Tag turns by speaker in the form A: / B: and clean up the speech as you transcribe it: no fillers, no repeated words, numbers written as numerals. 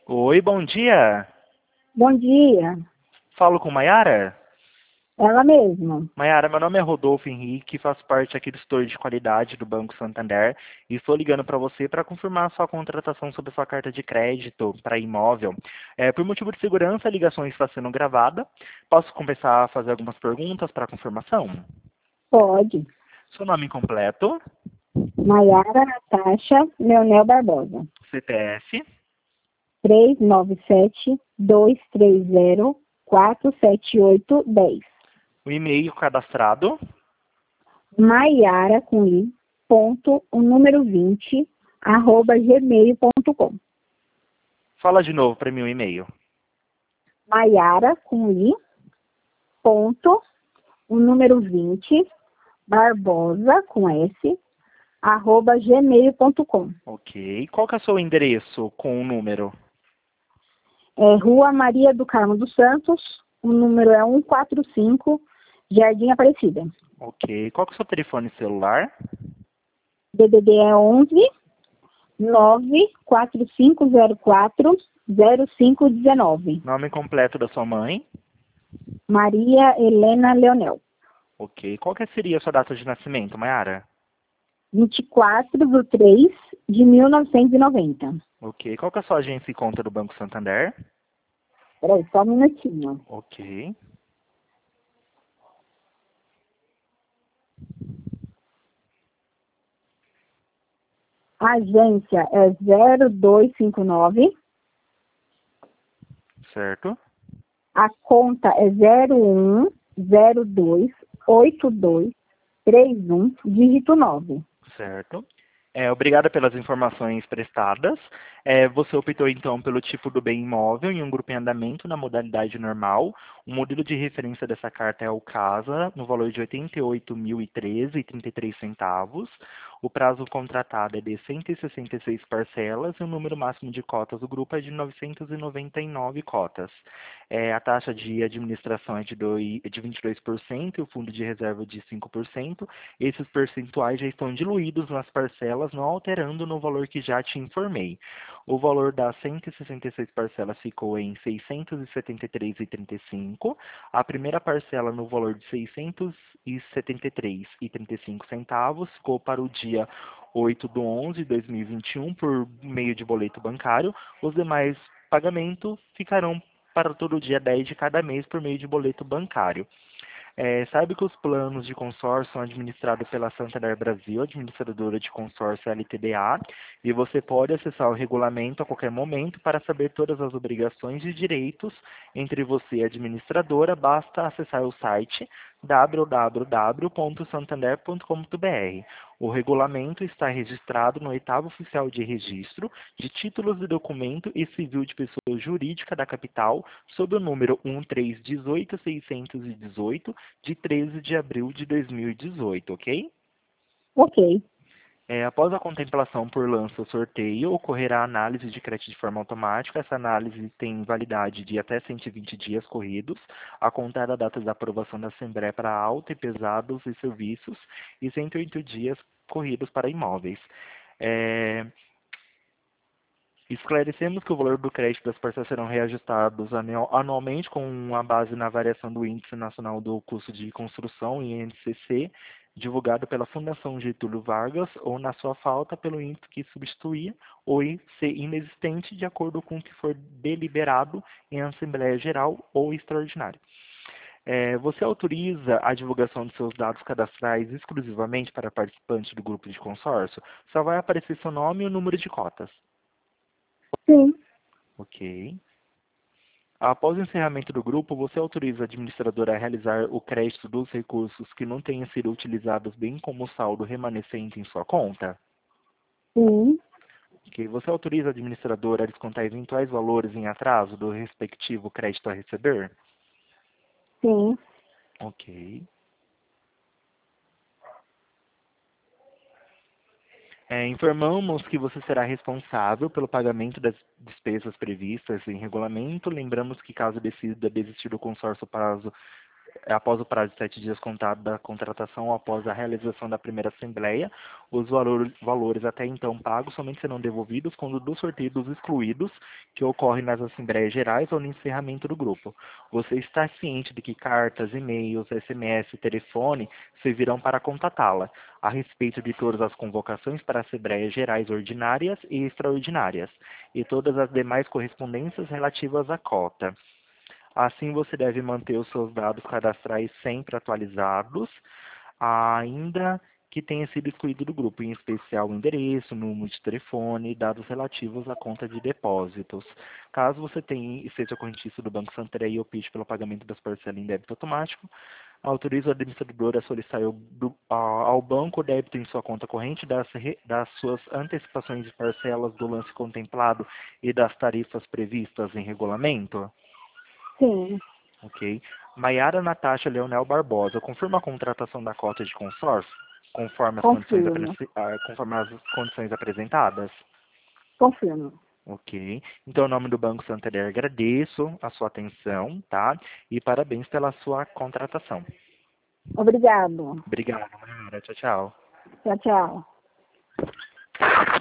A: Oi, bom dia.
B: Bom dia,
A: Falo com Maiara?
B: ela mesma.
A: Maiara, meu nome é Rodolfo Henrique, faço parte aqui do setor de qualidade do Banco Santander e estou ligando para você para confirmar sua contratação sobre sua carta de crédito para imóvel. Por motivo de segurança, a ligação está sendo gravada. Posso começar a fazer algumas perguntas para confirmação?
B: Pode.
A: Seu nome completo,
B: Maiara Natasha Leonel Barbosa.
A: CPF,
B: 397-230-478-10.
A: o e-mail cadastrado.
B: Maiara com i, ponto, o número 20, arroba gmail.com.
A: Fala de novo para mim o e-mail.
B: Maiara com i, ponto, o número 20, Barbosa com S, arroba gmail.com.
A: Ok. Qual que é o seu endereço com o número?
B: Rua Maria do Carmo dos Santos, o número é 145, Jardim Aparecida.
A: Ok. Qual que é o seu telefone celular?
B: DDD é 11 94504 0519.
A: Nome completo da sua mãe?
B: Maria Helena Leonel.
A: Ok. Qual que seria a sua data de nascimento, Mayara?
B: 24/3/1990.
A: Ok. Qual que é a sua agência e conta do Banco Santander?
B: Peraí, só um minutinho.
A: Ok.
B: A agência é 0259,
A: Certo.
B: a conta é 01028231, dígito 9.
A: Certo. Obrigada pelas informações prestadas. Você optou então pelo tipo do bem imóvel em um grupo em andamento na modalidade normal. O modelo de referência dessa carta é o CASA, no valor de R$ 88.013,33. O prazo contratado é de 166 parcelas e o número máximo de cotas do grupo é de 999 cotas. A taxa de administração é de 22% e o fundo de reserva de 5%. Esses percentuais já estão diluídos nas parcelas, não alterando no valor que já te informei. O valor das 166 parcelas ficou em R$ 673,35. A primeira parcela no valor de R$ 673,35 ficou para o dia 8/11/2021 por meio de boleto bancário. Os demais pagamentos ficarão para todo dia 10 de cada mês por meio de boleto bancário. Saiba que os planos de consórcio são administrados pela Santander Brasil, administradora de consórcio LTDA, e você pode acessar o regulamento a qualquer momento para saber todas as obrigações e direitos entre você e a administradora. Basta acessar o site www.santander.com.br. O regulamento está registrado no 8º Oficial de Registro de Títulos de Documento e Civil de Pessoa Jurídica da Capital, sob o número 1318618, de 13 de abril de 2018, ok?
B: Ok,
A: Após a contemplação por lança ou sorteio, ocorrerá a análise de crédito de forma automática. Essa análise tem validade de até 120 dias corridos, a contar da data da aprovação da Assembleia para auto e pesados e serviços, e 108 dias corridos para imóveis. É, Esclarecemos que o valor do crédito das parcelas serão reajustados anualmente com a base na variação do Índice Nacional do Custo de Construção, INCC, divulgado pela Fundação Getúlio Vargas, ou na sua falta pelo índice que substituía, ou ser inexistente, de acordo com o que for deliberado em Assembleia Geral ou Extraordinária. Você autoriza a divulgação de seus dados cadastrais exclusivamente para participantes do grupo de consórcio? Só vai aparecer seu nome e o número de cotas.
B: sim,
A: Ok. Após o encerramento do grupo, você autoriza a administradora a realizar o crédito dos recursos que não tenham sido utilizados, bem como o saldo remanescente em sua conta?
B: sim,
A: Ok. Você autoriza a administradora a descontar eventuais valores em atraso do respectivo crédito a receber?
B: sim,
A: Ok. Informamos que você será responsável pelo pagamento das despesas previstas em regulamento. Lembramos que, caso decida desistir do consórcio prazo após o prazo de 7 dias contado da contratação, após a realização da primeira assembleia, os valores até então pagos somente serão devolvidos quando dos sorteios excluídos, que ocorrem nas assembleias gerais ou no encerramento do grupo. Você está ciente de que cartas, e-mails, SMS e telefone servirão para contatá-la a respeito de todas as convocações para assembleias gerais ordinárias e extraordinárias, e todas as demais correspondências relativas à cota. Assim, você deve manter os seus dados cadastrais sempre atualizados, ainda que tenha sido excluído do grupo, em especial o endereço, número de telefone e dados relativos à conta de depósitos. Caso você tenha, seja correntista do Banco Santander e opte pelo pagamento das parcelas em débito automático, autoriza o administrador a solicitar ao banco o débito em sua conta corrente das suas antecipações de parcelas do lance contemplado e das tarifas previstas em regulamento.
B: Sim,
A: Ok. Maiara Natasha Leonel Barbosa, confirma a contratação da cota de consórcio,
B: confirmo,
A: conforme as condições apresentadas?
B: confirmo.
A: Ok. Então, em nome do Banco Santander, agradeço a sua atenção, tá? E parabéns pela sua contratação.
B: Obrigado.
A: Obrigado, Maiara. Tchau, tchau.
B: Tchau, tchau.